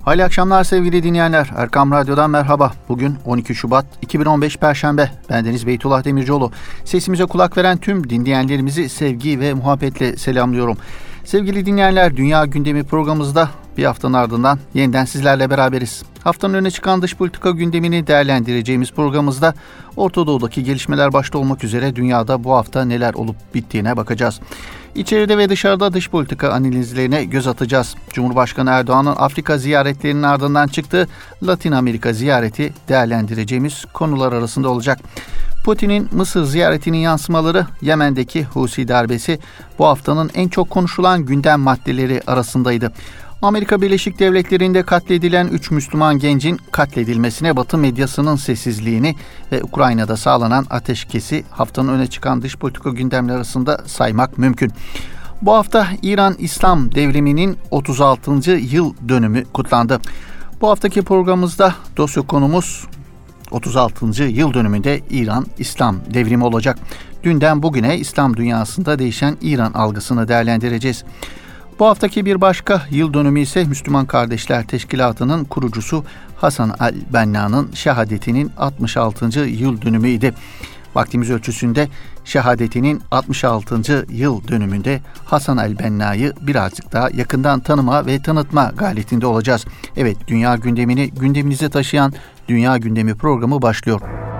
Hayırlı akşamlar sevgili dinleyenler. Erkam Radyo'dan merhaba. Bugün 12 Şubat 2015 Perşembe. Bendeniz Beytullah Demircioğlu. Sesimize kulak veren tüm dinleyenlerimizi sevgi ve muhabbetle selamlıyorum. Sevgili dinleyenler, Dünya Gündemi programımızda bir haftanın ardından yeniden sizlerle beraberiz. Haftanın öne çıkan dış politika gündemini değerlendireceğimiz programımızda Orta Doğu'daki gelişmeler başta olmak üzere dünyada bu hafta neler olup bittiğine bakacağız. İçeride ve dışarıda dış politika analizlerine göz atacağız. Cumhurbaşkanı Erdoğan'ın Afrika ziyaretlerinin ardından çıktığı Latin Amerika ziyareti değerlendireceğimiz konular arasında olacak. Putin'in Mısır ziyaretinin yansımaları, Yemen'deki Husi darbesi bu haftanın en çok konuşulan gündem maddeleri arasındaydı. Amerika Birleşik Devletleri'nde katledilen 3 Müslüman gencin katledilmesine Batı medyasının sessizliğini ve Ukrayna'da sağlanan ateşkesi haftanın öne çıkan dış politika gündemleri arasında saymak mümkün. Bu hafta İran İslam devriminin 36. yıl dönümü kutlandı. Bu haftaki programımızda dosya konumuz 36. yıl dönümünde İran İslam devrimi olacak. Dünden bugüne İslam dünyasında değişen İran algısını değerlendireceğiz. Bu haftaki bir başka yıl dönümü ise Müslüman Kardeşler Teşkilatı'nın kurucusu Hasan el-Benna'nın şehadetinin 66. yıl dönümüydü. Vaktimiz ölçüsünde şehadetinin 66. yıl dönümünde Hasan el-Benna'yı birazcık daha yakından tanıma ve tanıtma gayretinde olacağız. Evet, dünya gündemini gündeminize taşıyan Dünya Gündemi programı başlıyor.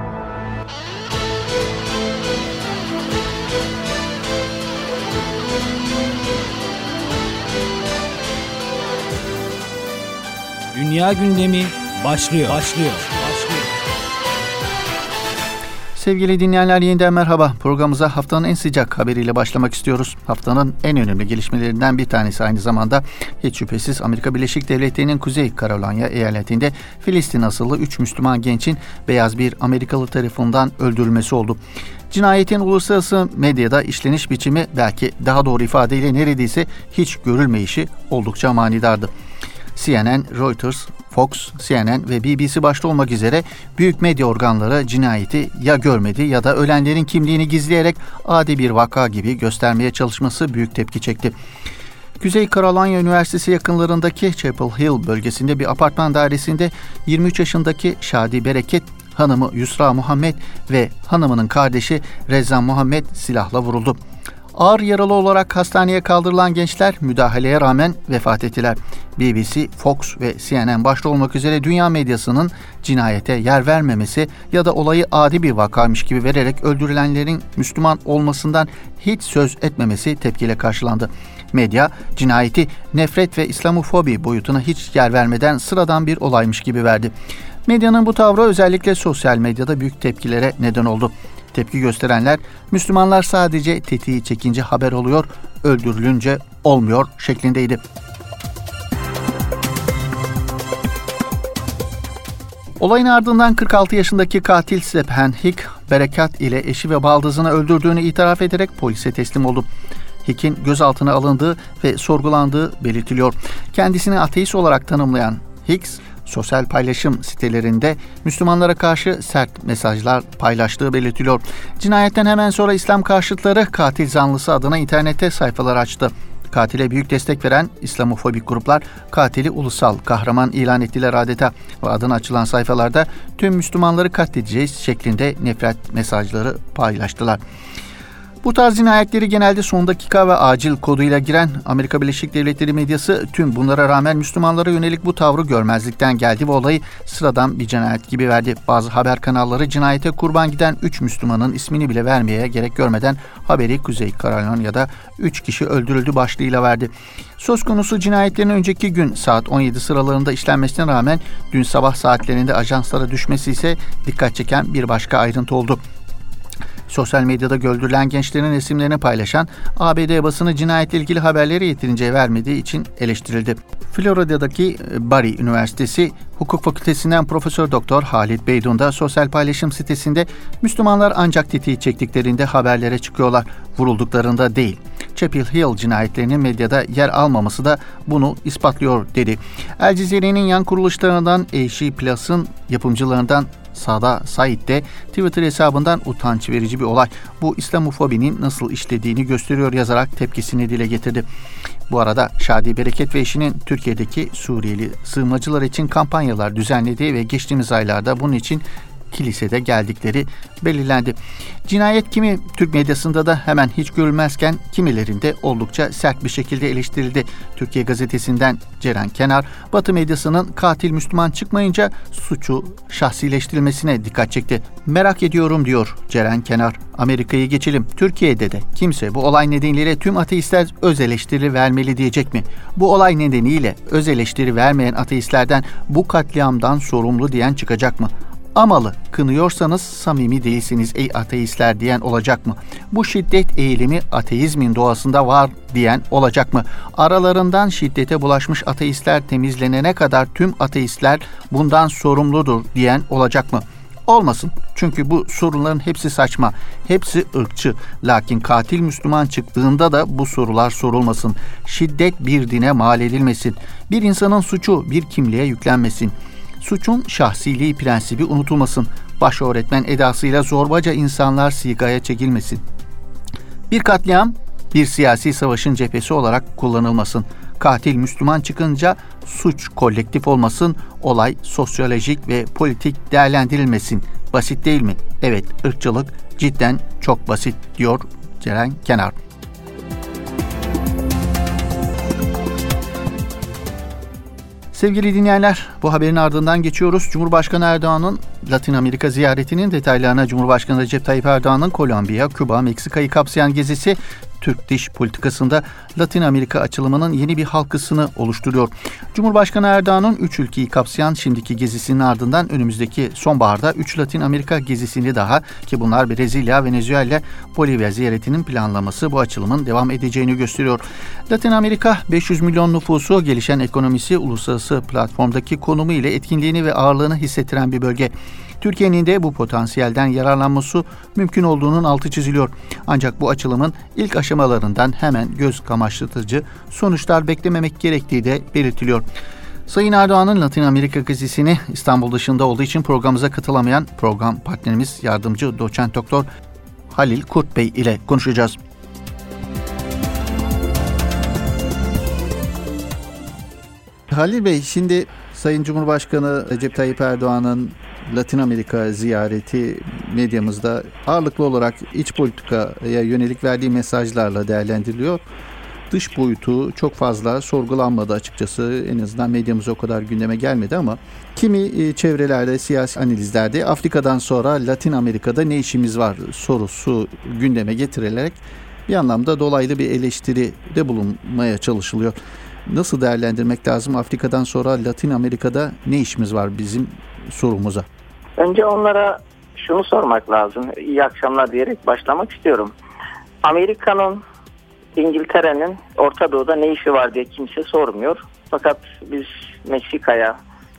Dünya Gündemi başlıyor. Sevgili dinleyenler, yeniden merhaba. Programımıza haftanın en sıcak haberiyle başlamak istiyoruz. Haftanın en önemli gelişmelerinden bir tanesi aynı zamanda hiç şüphesiz Amerika Birleşik Devletleri'nin Kuzey Carolina eyaletinde Filistin asıllı 3 Müslüman gençin beyaz bir Amerikalı tarafından öldürülmesi oldu. Cinayetin uluslararası medyada işleniş biçimi belki daha doğru ifadeyle neredeyse hiç görülmeyişi oldukça manidardı. CNN, Reuters, Fox, CNN ve BBC başta olmak üzere büyük medya organları cinayeti ya görmedi ya da ölenlerin kimliğini gizleyerek adi bir vaka gibi göstermeye çalışması büyük tepki çekti. Kuzey Carolina Üniversitesi yakınlarındaki Chapel Hill bölgesinde bir apartman dairesinde 23 yaşındaki Şadi Bereket hanımı Yusra Muhammed ve hanımının kardeşi Rezzan Muhammed silahla vuruldu. Ağır yaralı olarak hastaneye kaldırılan gençler müdahaleye rağmen vefat ettiler. BBC, Fox ve CNN başta olmak üzere dünya medyasının cinayete yer vermemesi ya da olayı adi bir vakaymış gibi vererek öldürülenlerin Müslüman olmasından hiç söz etmemesi tepkiyle karşılandı. Medya, cinayeti nefret ve İslamofobi boyutuna hiç yer vermeden sıradan bir olaymış gibi verdi. Medyanın bu tavrı özellikle sosyal medyada büyük tepkilere neden oldu. Tepki gösterenler, Müslümanlar sadece tetiği çekince haber oluyor, öldürülünce olmuyor şeklindeydi. Olayın ardından 46 yaşındaki katil Stephen Hick, Berekat ile eşi ve baldızını öldürdüğünü itiraf ederek polise teslim oldu. Hick'in gözaltına alındığı ve sorgulandığı belirtiliyor. Kendisini ateist olarak tanımlayan Hicks, sosyal paylaşım sitelerinde Müslümanlara karşı sert mesajlar paylaştığı belirtiliyor. Cinayetten hemen sonra İslam karşıtları katil zanlısı adına internette sayfalar açtı. Katile büyük destek veren İslamofobik gruplar katili ulusal kahraman ilan ettiler adeta ve adına açılan sayfalarda tüm Müslümanları katledeceğiz şeklinde nefret mesajları paylaştılar. Bu tarz cinayetleri genelde son dakika ve acil koduyla giren Amerika Birleşik Devletleri medyası tüm bunlara rağmen Müslümanlara yönelik bu tavrı görmezlikten geldi ve olayı sıradan bir cinayet gibi verdi. Bazı haber kanalları cinayete kurban giden 3 Müslümanın ismini bile vermeye gerek görmeden haberi Kuzey Carolina'da 3 kişi öldürüldü başlığıyla verdi. Söz konusu cinayetlerin önceki gün saat 17 sıralarında işlenmesine rağmen dün sabah saatlerinde ajanslara düşmesi ise dikkat çeken bir başka ayrıntı oldu. Sosyal medyada öldürülen gençlerin isimlerini paylaşan ABD basını cinayetle ilgili haberleri yeterince vermediği için eleştirildi. Florida'daki Barry Üniversitesi Hukuk Fakültesinden Profesör Doktor Halit Beydun da sosyal paylaşım sitesinde Müslümanlar ancak tetiği çektiklerinde haberlere çıkıyorlar, vurulduklarında değil. Chapel Hill cinayetlerinin medyada yer almaması da bunu ispatlıyor dedi. El Cezire'nin yan kuruluşlarından AC Plus'ın yapımcılarından Sada Said de Twitter hesabından utanç verici bir olay. Bu İslamofobinin nasıl işlediğini gösteriyor yazarak tepkisini dile getirdi. Bu arada Şadi Bereket ve eşinin Türkiye'deki Suriyeli sığınmacılar için kampanyalar düzenlediği ve geçtiğimiz aylarda bunun için kilisede geldikleri belirlendi. Cinayet kimi Türk medyasında da hemen hiç görülmezken kimilerinde oldukça sert bir şekilde eleştirildi. Türkiye Gazetesi'nden Ceren Kenar, Batı medyasının katil Müslüman çıkmayınca suçu şahsileştirilmesine dikkat çekti. Merak ediyorum diyor Ceren Kenar. Amerika'yı geçelim. Türkiye'de de kimse bu olay nedeniyle tüm ateistler öz eleştiri vermeli diyecek mi? Bu olay nedeniyle öz eleştiri vermeyen ateistlerden bu katliamdan sorumlu diyen çıkacak mı? Amalı kınıyorsanız samimi değilsiniz ey ateistler diyen olacak mı? Bu şiddet eğilimi ateizmin doğasında var diyen olacak mı? Aralarından şiddete bulaşmış ateistler temizlenene kadar tüm ateistler bundan sorumludur diyen olacak mı? Olmasın. Çünkü bu sorunların hepsi saçma, hepsi ırkçı. Lakin katil Müslüman çıktığında da bu sorular sorulmasın. Şiddet bir dine mal edilmesin. Bir insanın suçu bir kimliğe yüklenmesin. Suçun şahsiliği prensibi unutulmasın. Baş öğretmen edasıyla zorbaca insanlar sigaya çekilmesin. Bir katliam bir siyasi savaşın cephesi olarak kullanılmasın. Katil Müslüman çıkınca suç kolektif olmasın. Olay sosyolojik ve politik değerlendirilmesin. Basit değil mi? Evet, ırkçılık cidden çok basit diyor Ceren Kenar. Sevgili dinleyenler, bu haberin ardından geçiyoruz. Cumhurbaşkanı Erdoğan'ın Latin Amerika ziyaretinin detaylarına. Cumhurbaşkanı Recep Tayyip Erdoğan'ın Kolombiya, Küba, Meksika'yı kapsayan gezisi Türk dış politikasında Latin Amerika açılımının yeni bir halkasını oluşturuyor. Cumhurbaşkanı Erdoğan'ın 3 ülkeyi kapsayan şimdiki gezisinin ardından önümüzdeki sonbaharda 3 Latin Amerika gezisini daha, ki bunlar Brezilya, Venezuela, Bolivya ziyaretinin planlaması bu açılımın devam edeceğini gösteriyor. Latin Amerika 500 milyon nüfusu, gelişen ekonomisi, uluslararası platformdaki konumu ile etkinliğini ve ağırlığını hissettiren bir bölge. Türkiye'nin de bu potansiyelden yararlanması mümkün olduğunun altı çiziliyor. Ancak bu açılımın ilk aşamalarından hemen göz kamaştırıcı sonuçlar beklememek gerektiği de belirtiliyor. Sayın Erdoğan'ın Latin Amerika gezisini İstanbul dışında olduğu için programımıza katılamayan program partnerimiz yardımcı doçent doktor Halil Kurt Bey ile konuşacağız. Halil Bey, şimdi Sayın Cumhurbaşkanı Recep Tayyip Erdoğan'ın Latin Amerika ziyareti medyamızda ağırlıklı olarak iç politikaya yönelik verdiği mesajlarla değerlendiriliyor. Dış boyutu çok fazla sorgulanmadı açıkçası. En azından medyamız o kadar gündeme gelmedi ama kimi çevrelerde, siyasi analizlerde Afrika'dan sonra Latin Amerika'da ne işimiz var sorusu gündeme getirilerek bir anlamda dolaylı bir eleştiride bulunmaya çalışılıyor. Nasıl değerlendirmek lazım? Afrika'dan sonra Latin Amerika'da ne işimiz var bizim sorumuza? Önce onlara şunu sormak lazım. İyi akşamlar diyerek başlamak istiyorum. Amerika'nın, İngiltere'nin Orta Doğu'da ne işi var diye kimse sormuyor. Fakat biz Meksika'ya,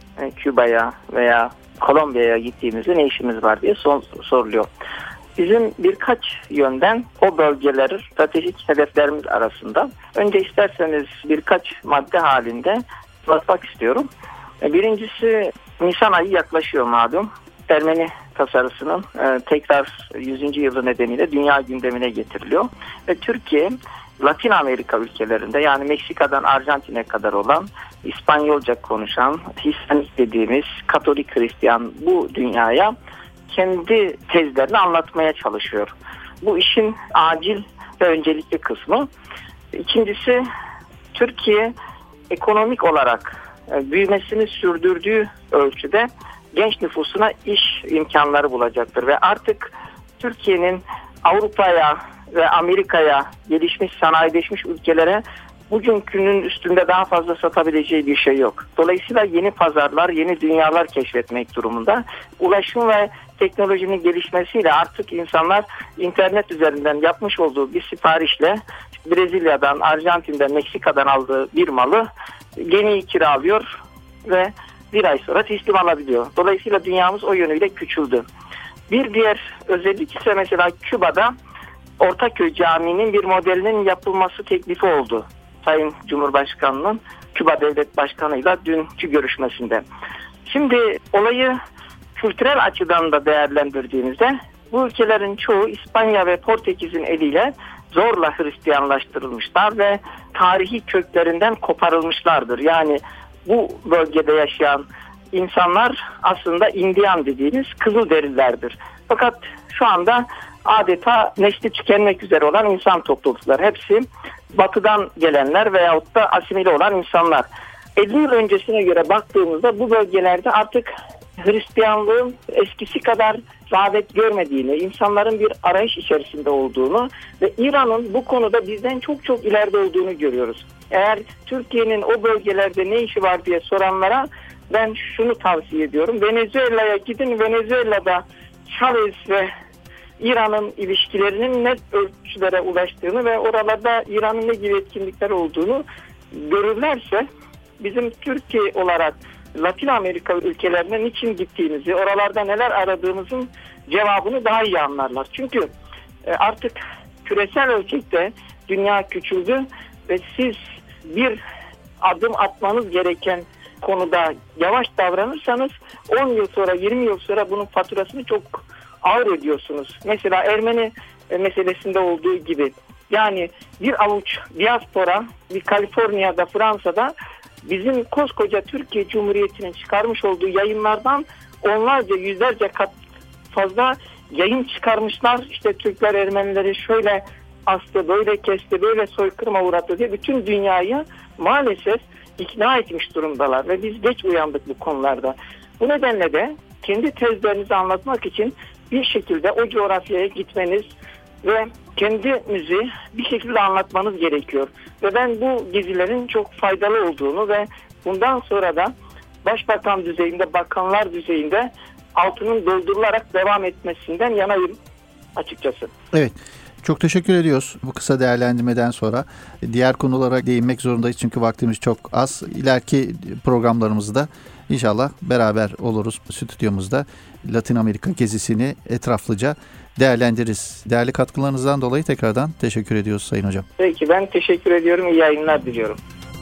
Küba'ya veya Kolombiya'ya gittiğimizde ne işimiz var diye soruluyor. Bizim birkaç yönden o bölgeleri stratejik hedeflerimiz arasında. Önce isterseniz birkaç madde halinde anlatmak istiyorum. Birincisi, Nisan ayı yaklaşıyor malum. Ermeni tasarısının tekrar 100. yılı nedeniyle dünya gündemine getiriliyor. Ve Türkiye, Latin Amerika ülkelerinde, yani Meksika'dan Arjantin'e kadar olan İspanyolca konuşan, Hispanik dediğimiz Katolik Hristiyan bu dünyaya kendi tezlerini anlatmaya çalışıyor. Bu işin acil ve öncelikli kısmı. İkincisi, Türkiye ekonomik olarak büyümesini sürdürdüğü ölçüde genç nüfusuna iş imkanları bulacaktır. Ve artık Türkiye'nin Avrupa'ya ve Amerika'ya, gelişmiş, sanayileşmiş ülkelere bugünkünün üstünde daha fazla satabileceği bir şey yok. Dolayısıyla yeni pazarlar, yeni dünyalar keşfetmek durumunda. Ulaşım ve teknolojinin gelişmesiyle artık insanlar internet üzerinden yapmış olduğu bir siparişle Brezilya'dan, Arjantin'den, Meksika'dan aldığı bir malı gemiyi kiralıyor ve bir ay sonra teslim alabiliyor. Dolayısıyla dünyamız o yönüyle küçüldü. Bir diğer özellik ise mesela Küba'da Ortaköy Camii'nin bir modelinin yapılması teklifi oldu. Sayın Cumhurbaşkanı'nın Küba Devlet Başkanı'yla dünkü görüşmesinde. Şimdi olayı kültürel açıdan da değerlendirdiğimizde bu ülkelerin çoğu İspanya ve Portekiz'in eliyle zorla Hristiyanlaştırılmışlar ve tarihi köklerinden koparılmışlardır. Yani bu bölgede yaşayan insanlar aslında Indian dediğimiz Kızılderililerdir. Fakat şu anda adeta nesli tükenmek üzere olan insan toplulukları. Hepsi batıdan gelenler veyahut da asimile olan insanlar. 50 yıl öncesine göre baktığımızda bu bölgelerde artık Hristiyanlığın eskisi kadar rağbet görmediğini, insanların bir arayış içerisinde olduğunu ve İran'ın bu konuda bizden çok çok ileride olduğunu görüyoruz. Eğer Türkiye'nin o bölgelerde ne işi var diye soranlara ben şunu tavsiye ediyorum. Venezuela'ya gidin. Venezuela'da Chavez ve İran'ın ilişkilerinin net ölçülere ulaştığını ve oralarda İran'ın ne gibi etkinlikler olduğunu görürlerse bizim Türkiye olarak Latin Amerika ülkelerine niçin gittiğimizi, oralarda neler aradığımızın cevabını daha iyi anlarlar. Çünkü artık küresel ölçekte dünya küçüldü ve siz bir adım atmanız gereken konuda yavaş davranırsanız 10 yıl sonra 20 yıl sonra bunun faturasını çok ağır ödüyorsunuz. Mesela Ermeni meselesinde olduğu gibi. Yani bir avuç diaspora bir Kaliforniya'da, Fransa'da bizim koskoca Türkiye Cumhuriyeti'nin çıkarmış olduğu yayınlardan onlarca, yüzlerce kat fazla yayın çıkarmışlar. İşte Türkler Ermenileri şöyle astı, böyle kesti, böyle soykırıma uğrattı diye bütün dünyayı maalesef ikna etmiş durumdalar ve biz geç uyandık bu konularda. Bu nedenle de kendi tezlerinizi anlatmak için bir şekilde o coğrafyaya gitmeniz ve kendinizi bir şekilde anlatmanız gerekiyor. Ve ben bu gezilerin çok faydalı olduğunu ve bundan sonra da başbakan düzeyinde, bakanlar düzeyinde altının doldurularak devam etmesinden yanayım açıkçası. Evet. Çok teşekkür ediyoruz bu kısa değerlendirmeden sonra. Diğer konulara değinmek zorundayız çünkü vaktimiz çok az. İleriki programlarımızda inşallah beraber oluruz stüdyomuzda. Latin Amerika gezisini etraflıca değerlendiririz. Değerli katkılarınızdan dolayı tekrardan teşekkür ediyoruz Sayın Hocam. Peki, ben teşekkür ediyorum. İyi yayınlar diliyorum.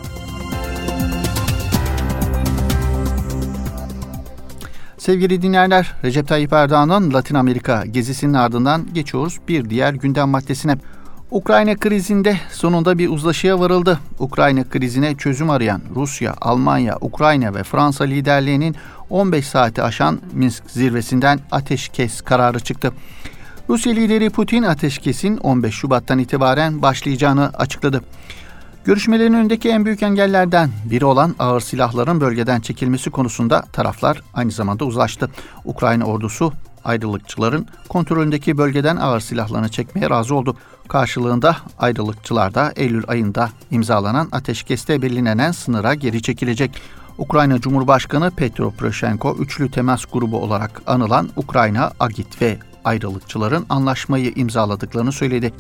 Sevgili dinleyenler, Recep Tayyip Erdoğan'ın Latin Amerika gezisinin ardından geçiyoruz bir diğer gündem maddesine. Ukrayna krizinde sonunda bir uzlaşıya varıldı. Ukrayna krizine çözüm arayan Rusya, Almanya, Ukrayna ve Fransa liderliğinin 15 saati aşan Minsk zirvesinden ateşkes kararı çıktı. Rusya lideri Putin ateşkesin 15 Şubat'tan itibaren başlayacağını açıkladı. Görüşmelerin önündeki en büyük engellerden biri olan ağır silahların bölgeden çekilmesi konusunda taraflar aynı zamanda uzlaştı. Ukrayna ordusu ayrılıkçıların kontrolündeki bölgeden ağır silahlarını çekmeye razı oldu. Karşılığında ayrılıkçılar da Eylül ayında imzalanan ateşkeste belirlenen sınıra geri çekilecek. Ukrayna Cumhurbaşkanı Petro Poroshenko üçlü temas grubu olarak anılan Ukrayna, Agit ve ayrılıkçıların anlaşmayı imzaladıklarını söyledi.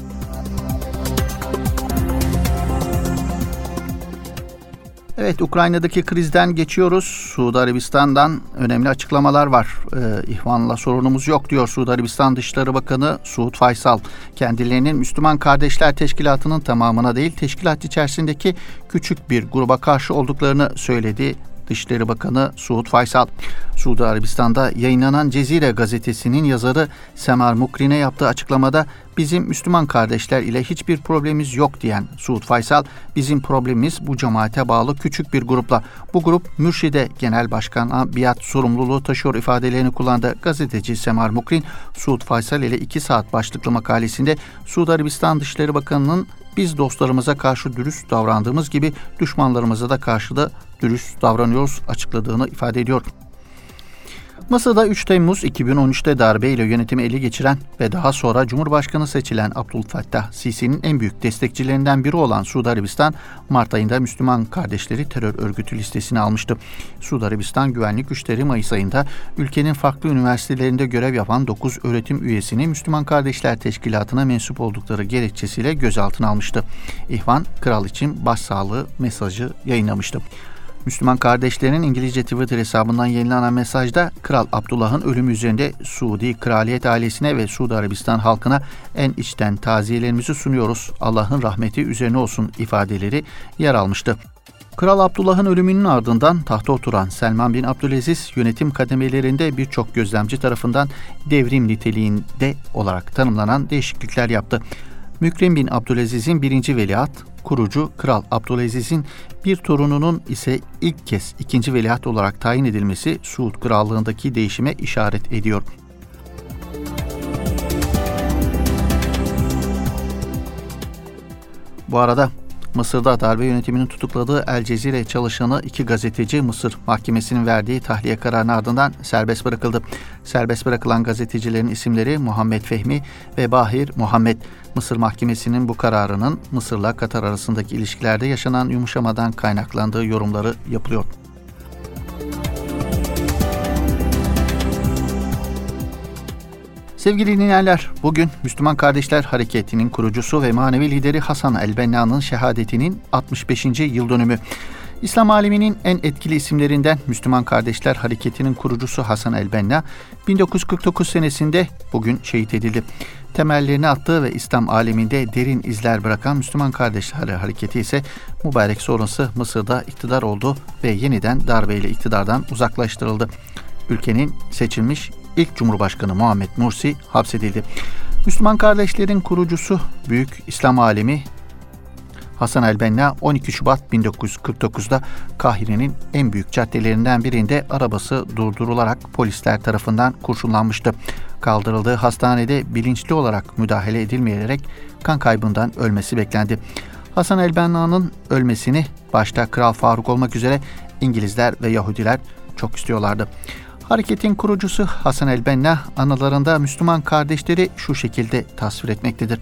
Evet, Ukrayna'daki krizden geçiyoruz. Suudi Arabistan'dan önemli açıklamalar var. İhvan'la sorunumuz yok diyor Suudi Arabistan Dışişleri Bakanı Suud Faysal. Kendilerinin Müslüman Kardeşler Teşkilatı'nın tamamına değil, teşkilat içerisindeki küçük bir gruba karşı olduklarını söyledi Dışişleri Bakanı Suud Faysal. Suudi Arabistan'da yayınlanan Cezire gazetesinin yazarı Semar Mukrin'e yaptığı açıklamada bizim Müslüman kardeşler ile hiçbir problemimiz yok diyen Suud Faysal, bizim problemimiz bu cemaate bağlı küçük bir grupla. Bu grup Mürşide Genel Başkan'a biat sorumluluğu taşıyor ifadelerini kullandı. Gazeteci Semar Mukrin, Suud Faysal ile 2 saat başlıklı makalesinde Suudi Arabistan Dışişleri Bakanı'nın biz dostlarımıza karşı dürüst davrandığımız gibi düşmanlarımıza da karşı da dürüst davranıyoruz açıkladığını ifade ediyor. Mısır'da 3 Temmuz 2013'te darbeyle yönetimi ele geçiren ve daha sonra Cumhurbaşkanı seçilen Abdülfattah Sisi'nin en büyük destekçilerinden biri olan Suudi Arabistan, Mart ayında Müslüman Kardeşleri terör örgütü listesine almıştı. Suudi Arabistan güvenlik güçleri Mayıs ayında ülkenin farklı üniversitelerinde görev yapan 9 öğretim üyesini Müslüman Kardeşler Teşkilatı'na mensup oldukları gerekçesiyle gözaltına almıştı. İhvan, kral için başsağlığı mesajı yayınlamıştı. Müslüman kardeşlerin İngilizce Twitter hesabından yayınlanan mesajda Kral Abdullah'ın ölümü üzerinde Suudi kraliyet ailesine ve Suudi Arabistan halkına en içten taziyelerimizi sunuyoruz. Allah'ın rahmeti üzerine olsun ifadeleri yer almıştı. Kral Abdullah'ın ölümünün ardından tahta oturan Selman bin Abdülaziz yönetim kademelerinde birçok gözlemci tarafından devrim niteliğinde olarak tanımlanan değişiklikler yaptı. Mükrim bin Abdülaziz'in 1. veliaht, kurucu Kral Abdülaziz'in bir torununun ise ilk kez 2. veliaht olarak tayin edilmesi Suud Krallığındaki değişime işaret ediyor. Bu arada Mısır'da darbe yönetiminin tutukladığı El Cezire çalışanı 2 gazeteci Mısır Mahkemesi'nin verdiği tahliye kararının ardından serbest bırakıldı. Serbest bırakılan gazetecilerin isimleri Muhammed Fehmi ve Bahir Muhammed. Mısır Mahkemesi'nin bu kararının Mısır'la Katar arasındaki ilişkilerde yaşanan yumuşamadan kaynaklandığı yorumları yapılıyor. Sevgili dinleyenler, bugün Müslüman Kardeşler Hareketi'nin kurucusu ve manevi lideri Hasan el-Benna'nın şehadetinin 65. yıl dönümü. İslam aleminin en etkili isimlerinden Müslüman Kardeşler Hareketi'nin kurucusu Hasan el-Benna, 1949 senesinde bugün şehit edildi. Temellerini attığı ve İslam aleminde derin izler bırakan Müslüman Kardeşler Hareketi ise mübarek sonrası Mısır'da iktidar oldu ve yeniden darbeyle iktidardan uzaklaştırıldı. Ülkenin seçilmiş İlk Cumhurbaşkanı Muhammed Mursi hapsedildi. Müslüman Kardeşlerin kurucusu Büyük İslam alemi Hasan el-Benna 12 Şubat 1949'da Kahire'nin en büyük caddelerinden birinde arabası durdurularak polisler tarafından kurşunlanmıştı. Kaldırıldığı hastanede bilinçli olarak müdahale edilmeyerek kan kaybından ölmesi beklendi. Hasan el-Benna'nın ölmesini başta Kral Faruk olmak üzere İngilizler ve Yahudiler çok istiyorlardı. Hareketin kurucusu Hasan el-Benna anılarında Müslüman kardeşleri şu şekilde tasvir etmektedir.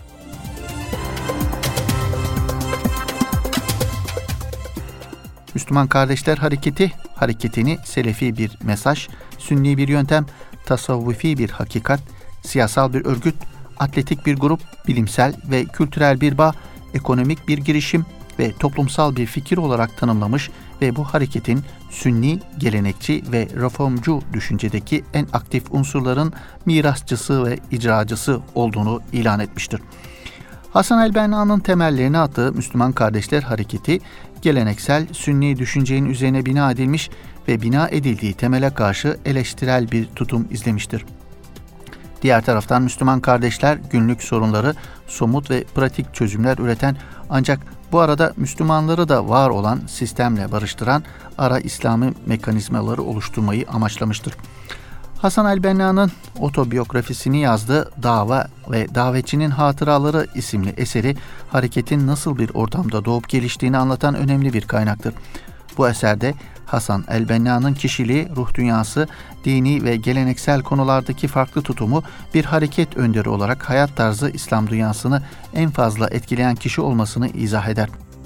Müslüman Kardeşler hareketini selefi bir mesaj, sünni bir yöntem, tasavvufi bir hakikat, siyasal bir örgüt, atletik bir grup, bilimsel ve kültürel bir bağ, ekonomik bir girişim ve toplumsal bir fikir olarak tanımlamış ve bu hareketin sünni, gelenekçi ve reformcu düşüncedeki en aktif unsurların mirasçısı ve icracısı olduğunu ilan etmiştir. Hasan el-Benna'nın temellerini attığı Müslüman Kardeşler Hareketi, geleneksel sünni düşüncenin üzerine bina edilmiş ve bina edildiği temele karşı eleştirel bir tutum izlemiştir. Diğer taraftan Müslüman kardeşler günlük sorunları somut ve pratik çözümler üreten ancak bu arada Müslümanları da var olan sistemle barıştıran ara İslami mekanizmaları oluşturmayı amaçlamıştır. Hasan el-Benna'nın otobiyografisini yazdığı Dava ve Davetçinin Hatıraları isimli eseri hareketin nasıl bir ortamda doğup geliştiğini anlatan önemli bir kaynaktır. Bu eserde Hasan el-Benna'nın kişiliği, ruh dünyası, dini ve geleneksel konulardaki farklı tutumu bir hareket önderi olarak hayat tarzı İslam dünyasını en fazla etkileyen kişi olmasını izah eder.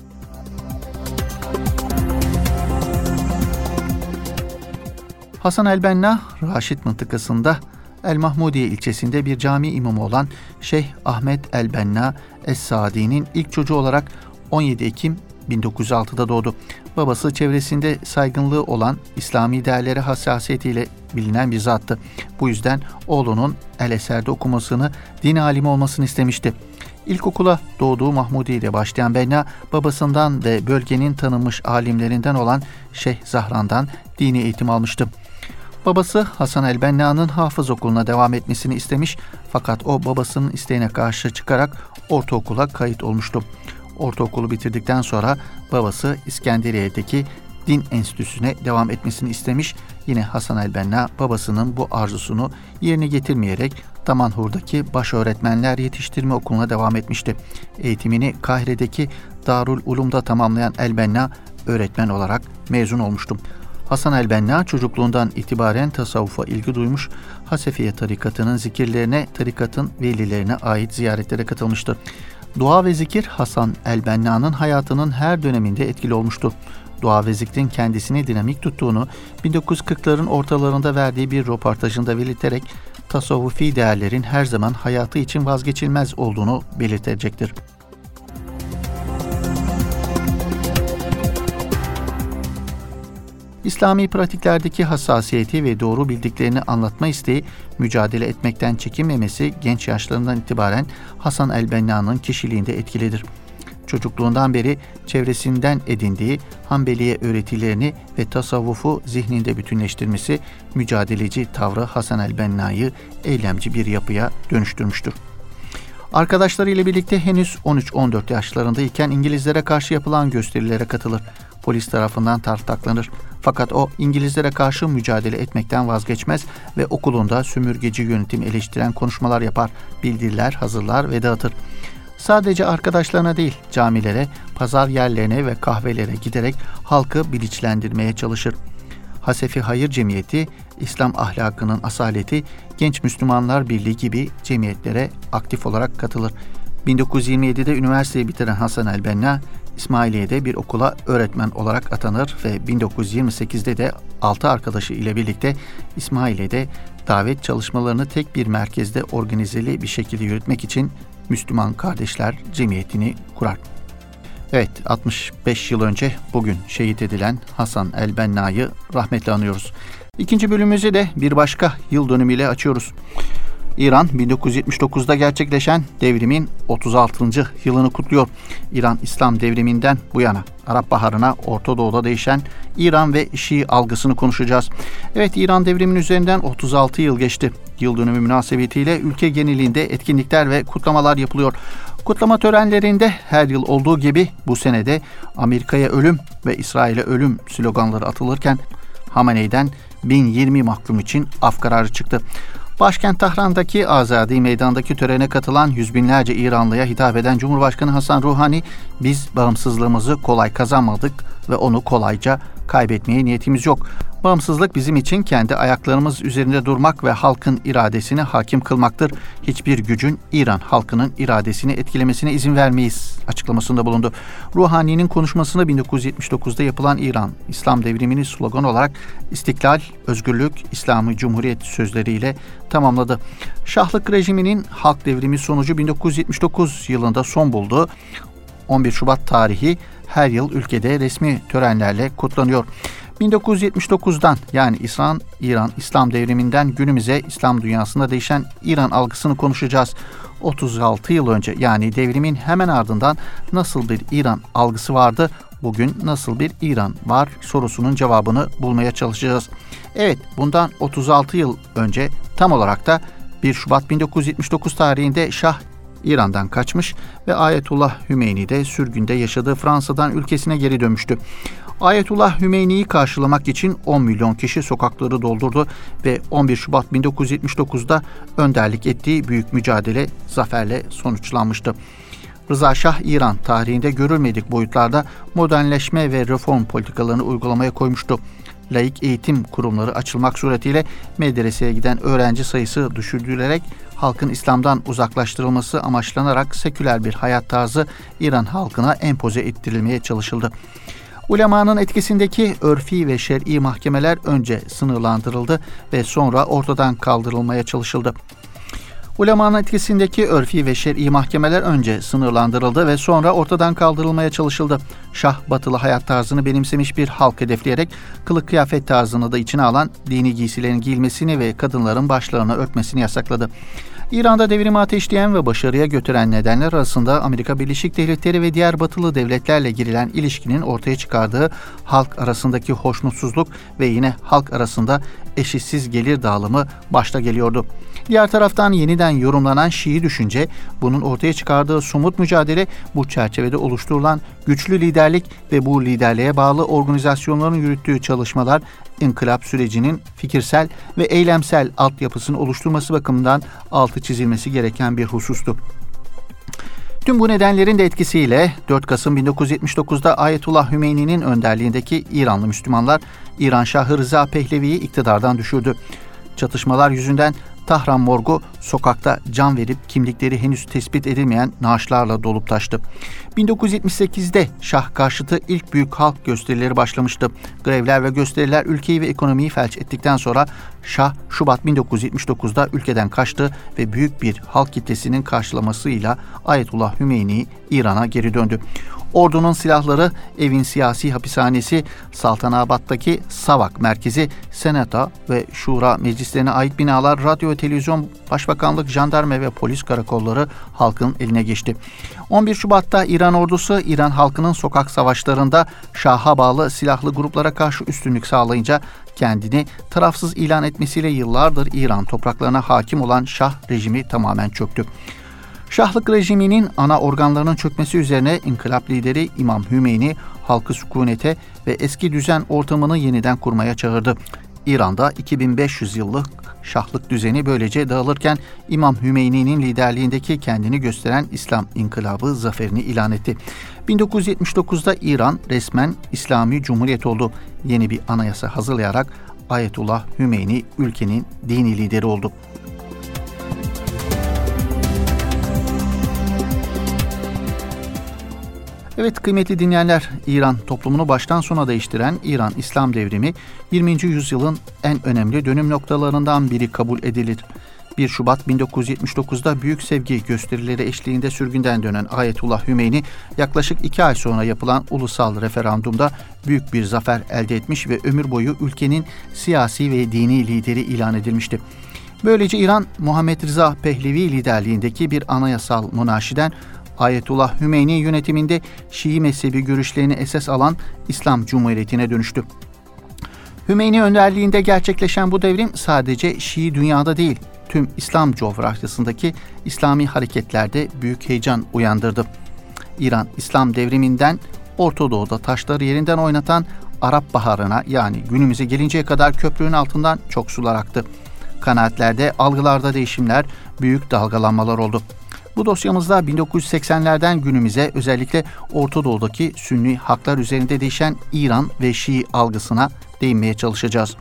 Hasan el-Benna, Raşid mıntıkasında El-Mahmudiye ilçesinde bir cami imamı olan Şeyh Ahmet el-Benna Es-Sadi'nin ilk çocuğu olarak 17 Ekim 1906'da doğdu. Babası çevresinde saygınlığı olan İslami değerlere hassasiyetiyle bilinen bir zattı. Bu yüzden oğlunun El-Eser'de okumasını, din alimi olmasını istemişti. İlkokula doğduğu Mahmudiye ile başlayan Benna, babasından ve bölgenin tanınmış alimlerinden olan Şeyh Zahran'dan dini eğitim almıştı. Babası Hasan el-Benna'nın hafız okuluna devam etmesini istemiş fakat o babasının isteğine karşı çıkarak ortaokula kayıt olmuştu. Ortaokulu bitirdikten sonra babası İskenderiye'deki din enstitüsüne devam etmesini istemiş. Yine Hasan el-Benna babasının bu arzusunu yerine getirmeyerek Damanhur'daki Başöğretmenler Yetiştirme Okulu'na devam etmişti. Eğitimini Kahire'deki Darul Ulum'da tamamlayan el-Benna öğretmen olarak mezun olmuştu. Hasan el-Benna çocukluğundan itibaren tasavvufa ilgi duymuş, Hasefiye tarikatının zikirlerine, tarikatın velilerine ait ziyaretlere katılmıştı. Dua ve zikir Hasan el-Benna'nın hayatının her döneminde etkili olmuştu. Dua ve zikrin kendisini dinamik tuttuğunu 1940'ların ortalarında verdiği bir röportajında belirterek tasavvufi değerlerin her zaman hayatı için vazgeçilmez olduğunu belirtecektir. İslami pratiklerdeki hassasiyeti ve doğru bildiklerini anlatma isteği, mücadele etmekten çekinmemesi genç yaşlarından itibaren Hasan el-Benna'nın kişiliğinde etkilidir. Çocukluğundan beri çevresinden edindiği Hanbeliye öğretilerini ve tasavvufu zihninde bütünleştirmesi, mücadeleci tavrı Hasan el-Benna'yı eylemci bir yapıya dönüştürmüştür. Arkadaşlarıyla birlikte henüz 13-14 yaşlarındayken İngilizlere karşı yapılan gösterilere katılır. Polis tarafından tartaklanır. Fakat o İngilizlere karşı mücadele etmekten vazgeçmez ve okulunda sömürgeci yönetimi eleştiren konuşmalar yapar, bildiriler hazırlar ve dağıtır. Sadece arkadaşlarına değil, camilere, pazar yerlerine ve kahvelere giderek halkı bilinçlendirmeye çalışır. Hasefi Hayır Cemiyeti, İslam ahlakının asaleti, Genç Müslümanlar Birliği gibi cemiyetlere aktif olarak katılır. 1927'de üniversiteyi bitiren Hasan el-Benna, İsmailiye'de bir okula öğretmen olarak atanır ve 1928'de de 6 arkadaşı ile birlikte İsmailiye'de davet çalışmalarını tek bir merkezde organizeli bir şekilde yürütmek için Müslüman Kardeşler Cemiyeti'ni kurar. Evet, 65 yıl önce bugün şehit edilen Hasan el-Benna'yı rahmetle anıyoruz. İkinci bölümümüzü de bir başka yıl dönümüyle açıyoruz. İran 1979'da gerçekleşen devrimin 36. yılını kutluyor. İran İslam devriminden bu yana Arap Baharı'na Orta Doğu'da değişen İran ve Şii algısını konuşacağız. Evet, İran devriminin üzerinden 36 yıl geçti. Yıl dönümü münasebetiyle ülke genelinde etkinlikler ve kutlamalar yapılıyor. Kutlama törenlerinde her yıl olduğu gibi bu senede Amerika'ya ölüm ve İsrail'e ölüm sloganları atılırken Hamenei'den 1020 mahkum için af kararı çıktı. Başkent Tahran'daki Azadi Meydan'daki törene katılan yüz binlerce İranlıya hitap eden Cumhurbaşkanı Hasan Ruhani, "Biz bağımsızlığımızı kolay kazanmadık ve onu kolayca kaybetmeye niyetimiz yok. Bağımsızlık bizim için kendi ayaklarımız üzerinde durmak ve halkın iradesine hakim kılmaktır. Hiçbir gücün İran halkının iradesini etkilemesine izin vermeyiz" açıklamasında bulundu. Ruhani'nin konuşmasını 1979'da yapılan İran İslam devrimini slogan olarak "İstiklal, özgürlük, İslami Cumhuriyet" sözleriyle tamamladı. Şahlık rejiminin halk devrimi sonucu 1979 yılında son buldu. 11 Şubat tarihi her yıl ülkede resmi törenlerle kutlanıyor. 1979'dan yani İran İslam devriminden günümüze İslam dünyasında değişen İran algısını konuşacağız. 36 yıl önce yani devrimin hemen ardından nasıl bir İran algısı vardı, bugün nasıl bir İran var sorusunun cevabını bulmaya çalışacağız. Evet, bundan 36 yıl önce tam olarak da 1 Şubat 1979 tarihinde Şah İran'dan kaçmış ve Ayetullah Hümeyni de sürgünde yaşadığı Fransa'dan ülkesine geri dönmüştü. Ayetullah Hümeyni'yi karşılamak için 10 milyon kişi sokakları doldurdu ve 11 Şubat 1979'da önderlik ettiği büyük mücadele zaferle sonuçlanmıştı. Rıza Şah, İran tarihinde görülmedik boyutlarda modernleşme ve reform politikalarını uygulamaya koymuştu. Laik eğitim kurumları açılmak suretiyle medreseye giden öğrenci sayısı düşürülerek halkın İslam'dan uzaklaştırılması amaçlanarak seküler bir hayat tarzı İran halkına empoze ettirilmeye çalışıldı. Ulemanın etkisindeki örfi ve şer'i mahkemeler önce sınırlandırıldı ve sonra ortadan kaldırılmaya çalışıldı. Ulemanın etkisindeki örfi ve şer'i mahkemeler önce sınırlandırıldı ve sonra ortadan kaldırılmaya çalışıldı. Şah, batılı hayat tarzını benimsemiş bir halk hedefleyerek kılık kıyafet tarzını da içine alan dini giysilerin giyilmesini ve kadınların başlarını örtmesini yasakladı. İran'da devrimi ateşleyen ve başarıya götüren nedenler arasında Amerika Birleşik Devletleri ve diğer batılı devletlerle girilen ilişkinin ortaya çıkardığı halk arasındaki hoşnutsuzluk ve yine halk arasında eşitsiz gelir dağılımı başta geliyordu. Diğer taraftan yeniden yorumlanan Şii düşünce, bunun ortaya çıkardığı somut mücadele, bu çerçevede oluşturulan güçlü liderlik ve bu liderliğe bağlı organizasyonların yürüttüğü çalışmalar, inkılap sürecinin fikirsel ve eylemsel altyapısını oluşturması bakımından altı çizilmesi gereken bir husustu. Tüm bu nedenlerin de etkisiyle 4 Kasım 1979'da Ayetullah Hümeyni'nin önderliğindeki İranlı Müslümanlar İran Şahı Rıza Pehlevi'yi iktidardan düşürdü. Çatışmalar yüzünden Tahran morgu sokakta can verip kimlikleri henüz tespit edilmeyen naaşlarla dolup taştı. 1978'de Şah karşıtı ilk büyük halk gösterileri başlamıştı. Grevler ve gösteriler ülkeyi ve ekonomiyi felç ettikten sonra Şah Şubat 1979'da ülkeden kaçtı ve büyük bir halk kitlesinin karşılamasıyla Ayetullah Hümeyni İran'a geri döndü. Ordunun silahları, evin siyasi hapishanesi, Saltanabad'daki Savak merkezi, Senato ve Şura meclislerine ait binalar, radyo ve televizyon, başbakanlık, jandarma ve polis karakolları halkın eline geçti. 11 Şubat'ta İran ordusu İran halkının sokak savaşlarında Şah'a bağlı silahlı gruplara karşı üstünlük sağlayınca kendini tarafsız ilan etmesiyle yıllardır İran topraklarına hakim olan Şah rejimi tamamen çöktü. Şahlık rejiminin ana organlarının çökmesi üzerine inkılap lideri İmam Hümeyni halkı sükunete ve eski düzen ortamını yeniden kurmaya çağırdı. İran'da 2500 yıllık şahlık düzeni böylece dağılırken İmam Hümeyni'nin liderliğindeki kendini gösteren İslam İnkılabı zaferini ilan etti. 1979'da İran resmen İslami Cumhuriyet oldu. Yeni bir anayasa hazırlayarak Ayetullah Hümeyni ülkenin dini lideri oldu. Evet kıymetli dinleyenler, İran toplumunu baştan sona değiştiren İran İslam Devrimi 20. yüzyılın en önemli dönüm noktalarından biri kabul edilir. 1 Şubat 1979'da büyük sevgi gösterileri eşliğinde sürgünden dönen Ayetullah Hümeyni yaklaşık 2 ay sonra yapılan ulusal referandumda büyük bir zafer elde etmiş ve ömür boyu ülkenin siyasi ve dini lideri ilan edilmişti. Böylece İran, Muhammed Rıza Pehlevi liderliğindeki bir anayasal monarşiden Ayetullah Hümeyni yönetiminde Şii mezhebi görüşlerini esas alan İslam Cumhuriyeti'ne dönüştü. Hümeyni önderliğinde gerçekleşen bu devrim sadece Şii dünyada değil, tüm İslam coğrafyasındaki İslami hareketlerde büyük heyecan uyandırdı. İran İslam devriminden Orta Doğu'da taşları yerinden oynatan Arap Baharı'na, yani günümüze gelinceye kadar köprünün altından çok sular aktı. Kanaatlerde, algılarda değişimler, büyük dalgalanmalar oldu. Bu dosyamızda 1980'lerden günümüze özellikle Orta Doğu'daki Sünni haklar üzerinde değişen İran ve Şii algısına değinmeye çalışacağız.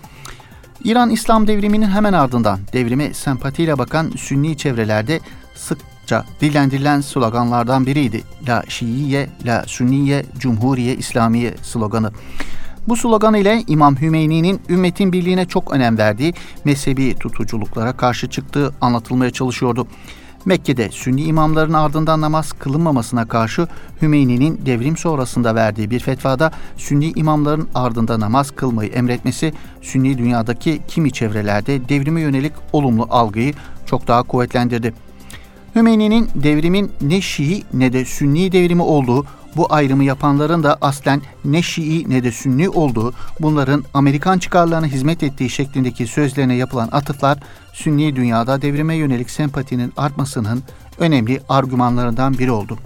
İran İslam devriminin hemen ardından devrime sempatiyle bakan Sünni çevrelerde sıkça dillendirilen sloganlardan biriydi. La Şiiye, La Sünniye, Cumhuriye İslamiye sloganı. Bu slogan ile İmam Hümeyni'nin ümmetin birliğine çok önem verdiği mezhebi tutuculuklara karşı çıktığı anlatılmaya çalışıyordu. Mekke'de Sünni imamların ardından namaz kılınmamasına karşı Hümeyni'nin devrim sonrasında verdiği bir fetvada Sünni imamların ardında namaz kılmayı emretmesi Sünni dünyadaki kimi çevrelerde devrime yönelik olumlu algıyı çok daha kuvvetlendirdi. Hümeyni'nin devrimin ne Şii ne de Sünni devrimi olduğu, bu ayrımı yapanların da aslen ne Şii ne de Sünni olduğu, bunların Amerikan çıkarlarına hizmet ettiği şeklindeki sözlerine yapılan atıflar, Sünni dünyada devrime yönelik sempatinin artmasının önemli argümanlarından biri oldu.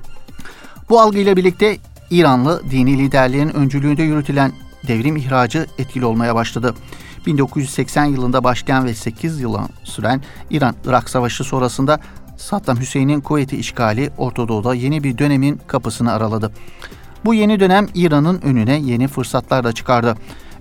Bu algıyla birlikte İranlı dini liderlerin öncülüğünde yürütülen devrim ihracı etkili olmaya başladı. 1980 yılında başlayan ve 8 yıl süren İran-Irak Savaşı sonrasında Saddam Hüseyin'in Kuveyt'i işgali Orta Doğu'da yeni bir dönemin kapısını araladı. Bu yeni dönem İran'ın önüne yeni fırsatlar da çıkardı.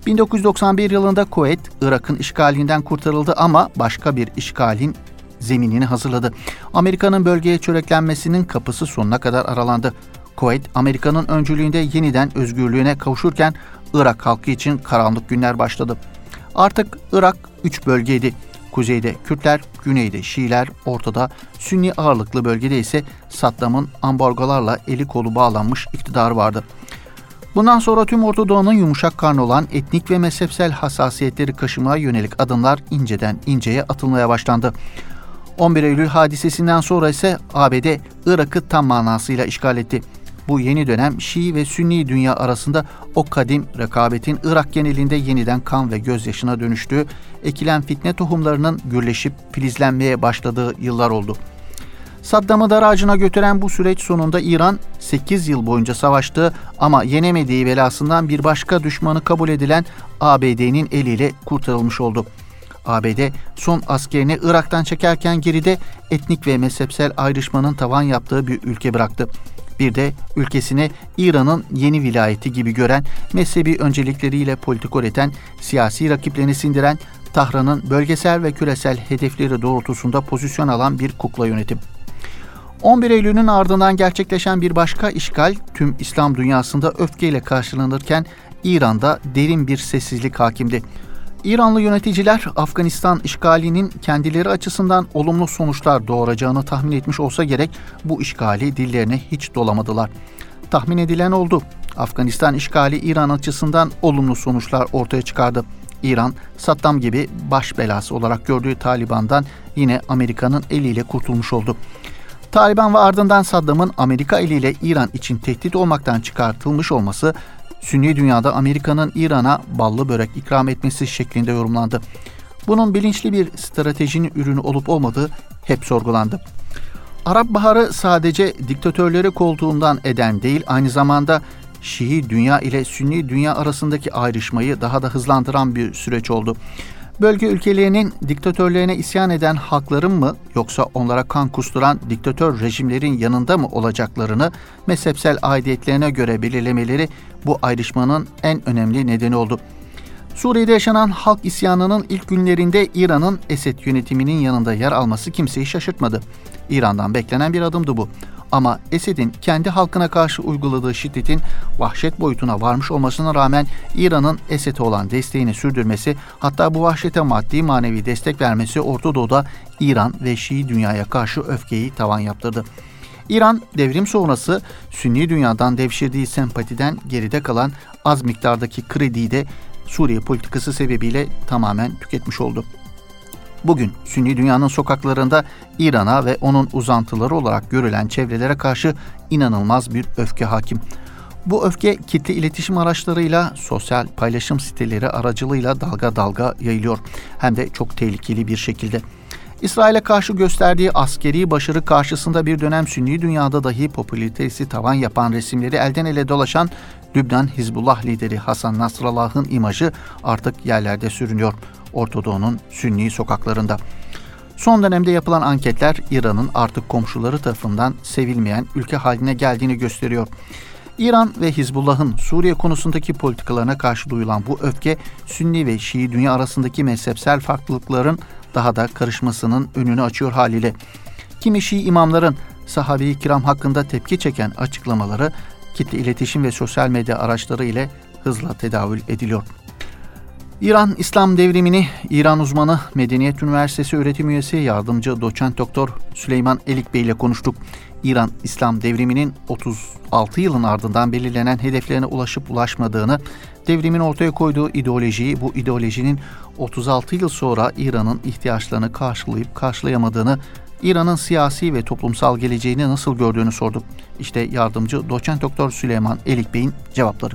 1991 yılında Kuveyt, Irak'ın işgalinden kurtarıldı ama başka bir işgalin zeminini hazırladı. Amerika'nın bölgeye çöreklenmesinin kapısı sonuna kadar aralandı. Kuveyt, Amerika'nın öncülüğünde yeniden özgürlüğüne kavuşurken Irak halkı için karanlık günler başladı. Artık Irak 3 bölgeydi. Kuzeyde Kürtler, güneyde Şiiler, ortada Sünni ağırlıklı bölgede ise Saddam'ın ambargolarla eli kolu bağlanmış iktidarı vardı. Bundan sonra tüm Orta Doğu'nun yumuşak karnı olan etnik ve mezhepsel hassasiyetleri kaşımaya yönelik adımlar inceden inceye atılmaya başlandı. 11 Eylül hadisesinden sonra ise ABD Irak'ı tam manasıyla işgal etti. Bu yeni dönem Şii ve Sünni dünya arasında o kadim rekabetin Irak genelinde yeniden kan ve gözyaşına dönüştüğü, ekilen fitne tohumlarının gürleşip filizlenmeye başladığı yıllar oldu. Saddam'ı dar ağacına götüren bu süreç sonunda İran 8 yıl boyunca savaştığı ama yenemediği belasından bir başka düşmanı kabul edilen ABD'nin eliyle kurtarılmış oldu. ABD son askerini Irak'tan çekerken geride etnik ve mezhepsel ayrışmanın tavan yaptığı bir ülke bıraktı. Bir de ülkesine İran'ın yeni vilayeti gibi gören, mezhebi öncelikleriyle politika üreten, siyasi rakiplerini sindiren, Tahran'ın bölgesel ve küresel hedefleri doğrultusunda pozisyon alan bir kukla yönetim. 11 Eylül'ün ardından gerçekleşen bir başka işgal tüm İslam dünyasında öfkeyle karşılanırken İran'da derin bir sessizlik hakimdi. İranlı yöneticiler Afganistan işgalinin kendileri açısından olumlu sonuçlar doğuracağını tahmin etmiş olsa gerek bu işgali dillerine hiç dolamadılar. Tahmin edilen oldu. Afganistan işgali İran açısından olumlu sonuçlar ortaya çıkardı. İran, Saddam gibi baş belası olarak gördüğü Taliban'dan yine Amerika'nın eliyle kurtulmuş oldu. Taliban ve ardından Saddam'ın Amerika eliyle İran için tehdit olmaktan çıkartılmış olması, Sünni dünyada Amerika'nın İran'a ballı börek ikram etmesi şeklinde yorumlandı. Bunun bilinçli bir stratejinin ürünü olup olmadığı hep sorgulandı. Arap Baharı sadece diktatörleri koltuğundan eden değil, aynı zamanda Şii dünya ile Sünni dünya arasındaki ayrışmayı daha da hızlandıran bir süreç oldu. Bölge ülkelerinin diktatörlerine isyan eden halkların mı yoksa onlara kan kusturan diktatör rejimlerin yanında mı olacaklarını mezhepsel aidiyetlerine göre belirlemeleri bu ayrışmanın en önemli nedeni oldu. Suriye'de yaşanan halk isyanının ilk günlerinde İran'ın Esed yönetiminin yanında yer alması kimseyi şaşırtmadı. İran'dan beklenen bir adımdı bu. Ama Esed'in kendi halkına karşı uyguladığı şiddetin vahşet boyutuna varmış olmasına rağmen İran'ın Esed'e olan desteğini sürdürmesi, hatta bu vahşete maddi manevi destek vermesi Orta Doğu'da İran ve Şii dünyaya karşı öfkeyi tavan yaptırdı. İran devrim sonrası Sünni dünyadan devşirdiği sempatiden geride kalan az miktardaki krediyi de Suriye politikası sebebiyle tamamen tüketmiş oldu. Bugün Sünni dünyanın sokaklarında İran'a ve onun uzantıları olarak görülen çevrelere karşı inanılmaz bir öfke hakim. Bu öfke kitle iletişim araçlarıyla, sosyal paylaşım siteleri aracılığıyla dalga dalga yayılıyor. Hem de çok tehlikeli bir şekilde. İsrail'e karşı gösterdiği askeri başarı karşısında bir dönem Sünni dünyada dahi popülaritesi tavan yapan resimleri elden ele dolaşan Lübnan Hizbullah lideri Hasan Nasrallah'ın imajı artık yerlerde sürünüyor Orta Doğu'nun Sünni sokaklarında. Son dönemde yapılan anketler İran'ın artık komşuları tarafından sevilmeyen ülke haline geldiğini gösteriyor. İran ve Hizbullah'ın Suriye konusundaki politikalarına karşı duyulan bu öfke, Sünni ve Şii dünya arasındaki mezhepsel farklılıkların daha da karışmasının önünü açıyor haliyle. Kimi Şii imamların sahabe-i kiram hakkında tepki çeken açıklamaları kitle iletişim ve sosyal medya araçları ile hızla tedavül ediliyor. İran İslam devrimini İran uzmanı Medeniyet Üniversitesi öğretim üyesi yardımcı doçent doktor Süleyman Elik Bey ile konuştuk. İran İslam devriminin 36 yılın ardından belirlenen hedeflerine ulaşıp ulaşmadığını, devrimin ortaya koyduğu ideolojiyi, bu ideolojinin 36 yıl sonra İran'ın ihtiyaçlarını karşılayıp karşılayamadığını, İran'ın siyasi ve toplumsal geleceğini nasıl gördüğünü sorduk. İşte yardımcı doçent doktor Süleyman Elik Bey'in cevapları.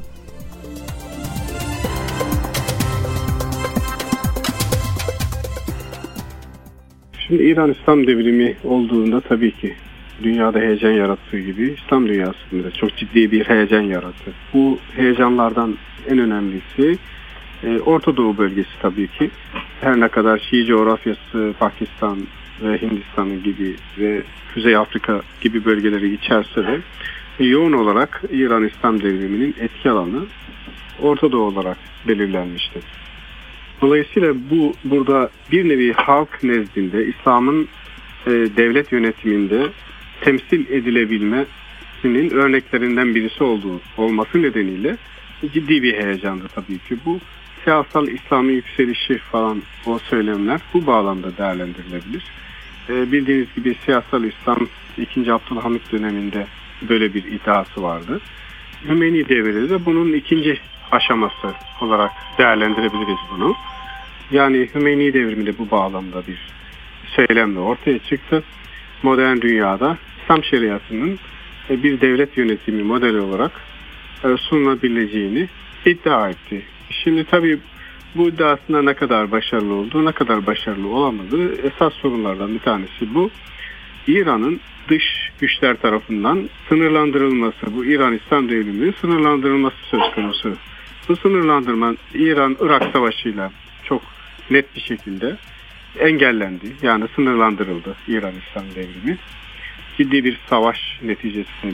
Şimdi İran İslam devrimi olduğunda tabii ki dünyada heyecan yarattığı gibi İslam dünyasında çok ciddi bir heyecan yarattı. Bu heyecanlardan en önemlisi Orta Doğu bölgesi tabii ki. Her ne kadar Şii coğrafyası Pakistan ve Hindistan'ın gibi ve Kuzey Afrika gibi bölgeleri içerse de yoğun olarak İran İslam devriminin etki alanı Orta Doğu olarak belirlenmiştir. Dolayısıyla burada bir nevi halk nezdinde İslam'ın devlet yönetiminde temsil edilebilmesinin örneklerinden birisi olması nedeniyle ciddi bir heyecandı tabii ki. Bu siyasal İslam'ın yükselişi falan o söylemler bu bağlamda değerlendirilebilir. Bildiğiniz gibi siyasal İslam 2. Abdülhamit döneminde böyle bir iddiası vardı. Hümeyni devrinde de bunun ikinci aşaması olarak değerlendirebiliriz bunu. Yani Hümeyni devriminde bu bağlamda bir söylemle ortaya çıktı. Modern dünyada İslam şeriatının bir devlet yönetimi modeli olarak sunulabileceğini iddia etti. Şimdi tabii bu iddiasında ne kadar başarılı olduğu, ne kadar başarılı olamadığı esas sorunlardan bir tanesi bu. İran'ın dış güçler tarafından sınırlandırılması, bu İran İslam devriminin sınırlandırılması söz konusu. Bu sınırlandırma İran-Irak savaşıyla çok net bir şekilde engellendi. Yani sınırlandırıldı İran İslam devrimi. Ciddi bir savaş neticesinde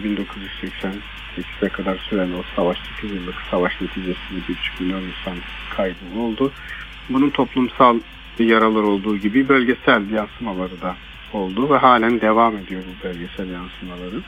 1988'e kadar süren o savaş, 8 yıllık savaş neticesinde 1,5 milyon insan kaybı oldu. Bunun toplumsal yaralar olduğu gibi bölgesel yansımaları da oldu ve halen devam ediyor bu bölgesel yansımaları.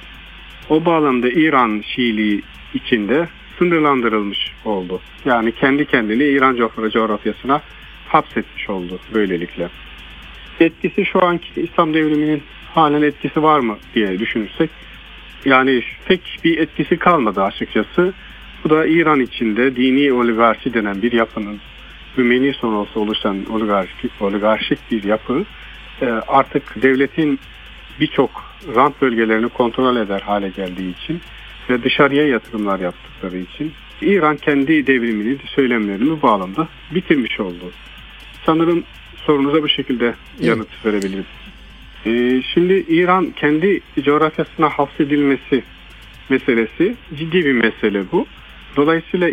O bağlamda İran Şiiliği içinde sınırlandırılmış oldu. Yani kendi kendini İran coğrafyasına hapsetmiş oldu böylelikle. Etkisi şu anki İslam devriminin halen etkisi var mı diye düşünürsek, yani pek bir etkisi kalmadı açıkçası. Bu da İran içinde dini oligarşi denen bir yapının, Hümeyni sonrası oluşan oligarşik bir yapı artık devletin birçok rant bölgelerini kontrol eder hale geldiği için ve dışarıya yatırımlar yaptıkları için İran kendi devriminin söylemlerini bu bağlamda bitirmiş oldu. Sanırım sorunuza bu şekilde yanıt verebilirim. Şimdi İran kendi coğrafyasına hapsedilmesi meselesi ciddi bir mesele bu. Dolayısıyla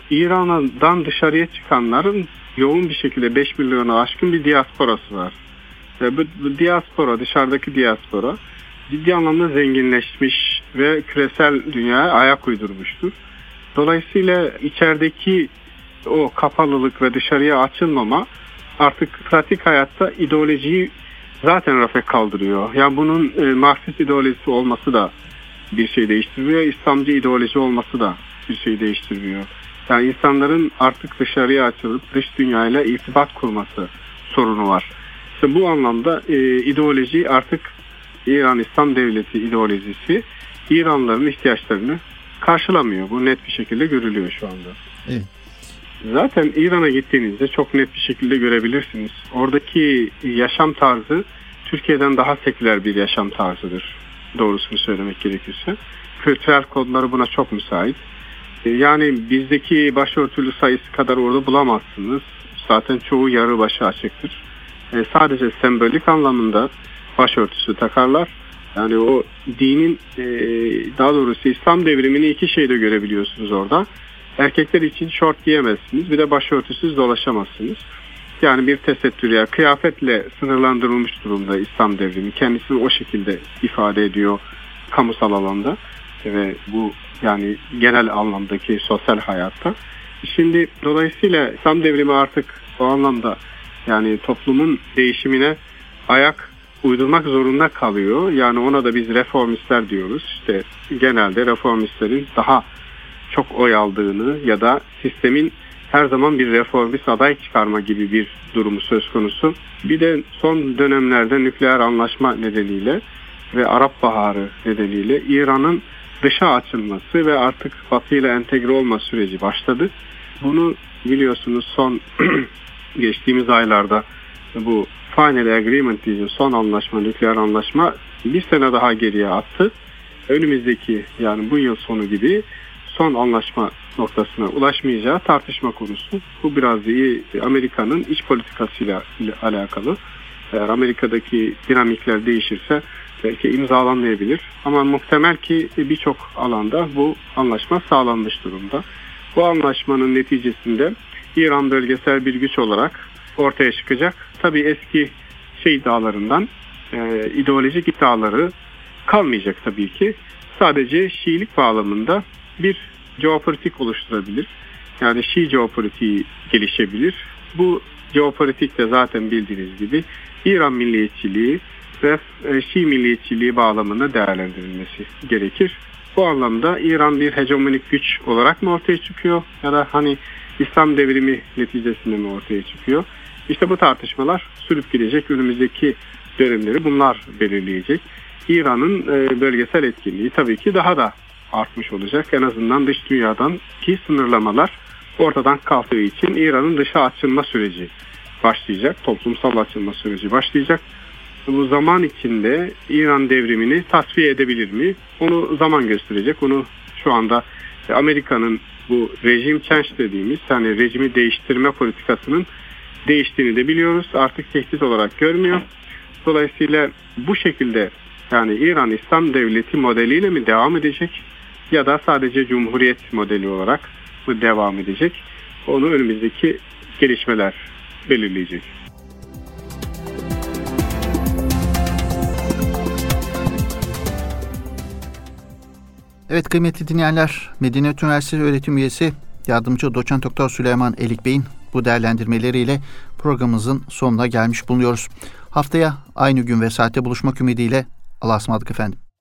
İran'dan dışarıya çıkanların yoğun bir şekilde 5 milyonu aşkın bir diasporası var. Ve bu diaspora, dışarıdaki diaspora ciddi anlamda zenginleşmiş ve küresel dünyaya ayak uydurmuştur. Dolayısıyla içerideki o kapalılık ve dışarıya açılmama artık pratik hayatta ideolojiyi zaten rafa kaldırıyor. Yani bunun Marksist ideolojisi olması da bir şey değiştirmiyor. İslamcı ideoloji olması da bir şey değiştirmiyor. Yani insanların artık dışarıya açılıp dış dünyayla irtibat kurması sorunu var. İşte bu anlamda ideoloji artık İran İslam Devleti ideolojisi İranlıların ihtiyaçlarını karşılamıyor. Bu net bir şekilde görülüyor şu anda. Evet. Zaten İran'a gittiğinizde çok net bir şekilde görebilirsiniz. Oradaki yaşam tarzı Türkiye'den daha seküler bir yaşam tarzıdır. Doğrusunu söylemek gerekirse. Kültürel kodları buna çok müsait. Yani bizdeki başörtülü sayısı kadar orada bulamazsınız. Zaten çoğu yarı başı açıktır. Sadece sembolik anlamında başörtüsü takarlar. Yani o dinin daha doğrusu İslam devrimini iki şeyde görebiliyorsunuz orada. Erkekler için şort giyemezsiniz. Bir de başörtüsüz dolaşamazsınız. Yani bir tesettür ya kıyafetle sınırlandırılmış durumda İslam devrimi. Kendisini o şekilde ifade ediyor kamusal alanda ve bu yani genel anlamdaki sosyal hayatta. Şimdi dolayısıyla İslam devrimi artık o anlamda yani toplumun değişimine ayak uydurmak zorunda kalıyor. Yani ona da biz reformistler diyoruz. İşte genelde reformistlerin daha çok oy aldığını ya da sistemin her zaman bir reformist aday çıkarma gibi bir durumu söz konusu. Bir de son dönemlerde nükleer anlaşma nedeniyle ve Arap Baharı nedeniyle İran'ın dışa açılması ve artık Batı ile entegre olma süreci başladı. Bunu biliyorsunuz son geçtiğimiz aylarda bu Final Agreement diye son anlaşma, nükleer anlaşma bir sene daha geriye attı. Önümüzdeki yani bu yıl sonu gibi son anlaşma noktasına ulaşmayacağı tartışma konusu. Bu biraz iyi Amerika'nın iç politikasıyla alakalı. Eğer Amerika'daki dinamikler değişirse belki imzalanmayabilir. Ama muhtemel ki birçok alanda bu anlaşma sağlanmış durumda. Bu anlaşmanın neticesinde İran bölgesel bir güç olarak ortaya çıkacak. Tabii eski iddialarından ideolojik iddiaları kalmayacak tabii ki. Sadece Şiilik bağlamında bir jeopolitik oluşturabilir. Yani Şii jeopolitiği gelişebilir. Bu jeopolitik de zaten bildiğiniz gibi İran milliyetçiliği ve Şii milliyetçiliği bağlamında değerlendirilmesi gerekir. Bu anlamda İran bir hegemonik güç olarak mı ortaya çıkıyor ya da hani İslam devrimi neticesinde mi ortaya çıkıyor? İşte bu tartışmalar sürüp gidecek. Önümüzdeki dönemleri bunlar belirleyecek. İran'ın bölgesel etkinliği tabii ki daha da artmış olacak. En azından dış dünyadan ki sınırlamalar ortadan kalktığı için İran'ın dışa açılma süreci başlayacak. Toplumsal açılma süreci başlayacak. Bu zaman içinde İran devrimini tasfiye edebilir mi? Onu zaman gösterecek. Onu şu anda Amerika'nın bu rejim change dediğimiz yani rejimi değiştirme politikasının değiştiğini de biliyoruz. Artık tehdit olarak görmüyor. Dolayısıyla bu şekilde yani İran İslam Devleti modeliyle mi devam edecek ya da sadece Cumhuriyet modeli olarak mı devam edecek? Onu önümüzdeki gelişmeler belirleyecek. Evet kıymetli dinleyenler, Medeniyet Üniversitesi öğretim üyesi yardımcı doçent doktor Süleyman Elik Bey'in bu değerlendirmeleriyle programımızın sonuna gelmiş bulunuyoruz. Haftaya aynı gün ve saatte buluşmak ümidiyle Allah'a ısmarladık efendim.